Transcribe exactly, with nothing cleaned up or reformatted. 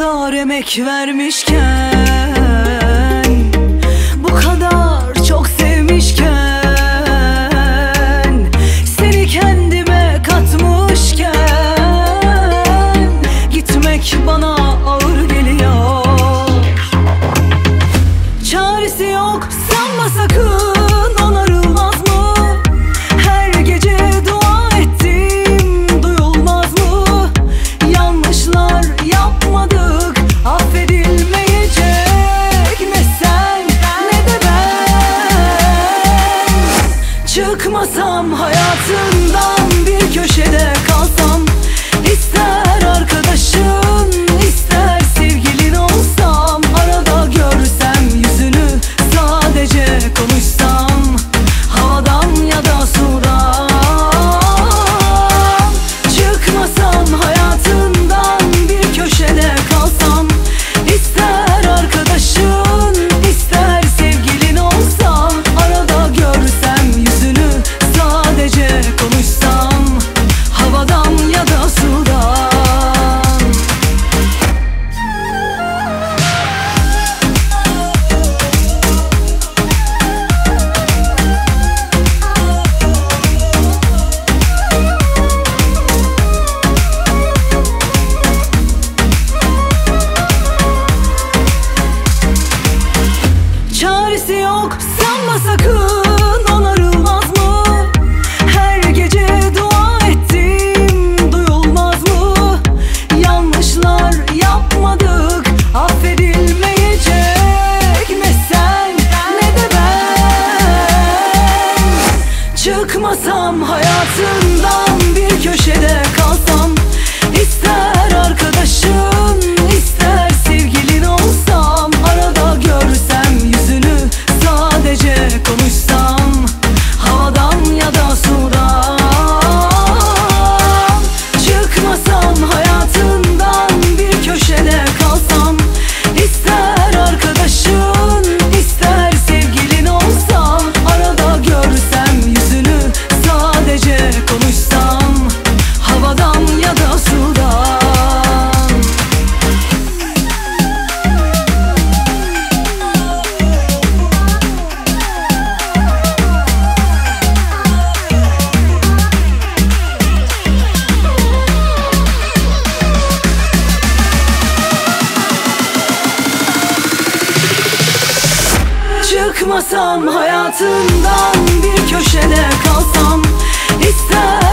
kadar emek vermişken, bu kadar çok sevmişken, seni kendime katmışken, gitmek bana ağır geliyor. Çaresi yok sanma sakın, onarılmaz mı? Her gece dua ettim, duyulmaz mı? Yanlışlar yapmadık, affedilmeyecek. Ne sen ne de ben. Çıkmasam hayatından, bir köşede kalsam, ister arkadaşın ister sevgilin olsam, arada görsem yüzünü, sadece konuşsam, havadan ya da sudan. Çıkmasam hayatından, bir köşede kalsam, ister arkadaşın ister sevgilin olsam, arada görsem yüzünü, sadece konuşsam, havadan ya da sudan. Çaresi yok sanma sakın, onarılmaz mı? Her gece dua ettim, duyulmaz mı? Yanlışlar yapmadık, affedilmeyecek. Ne sen ne de ben. Çıkmasam hayatından, bir köşede kalsam, ister arkadaşın ister sevgilin olsam, arada görsem yüzünü, sadece konuşsam, havadan ya da sudan. Çıkmasam hayatından, bir köşede kalsam, ister arkadaşın ister sevgilin olsam, arada görsem yüzünü, sadece konuşsam, havadan ya da sudan. Çıkmasam hayatından, bir köşede kalsam, ister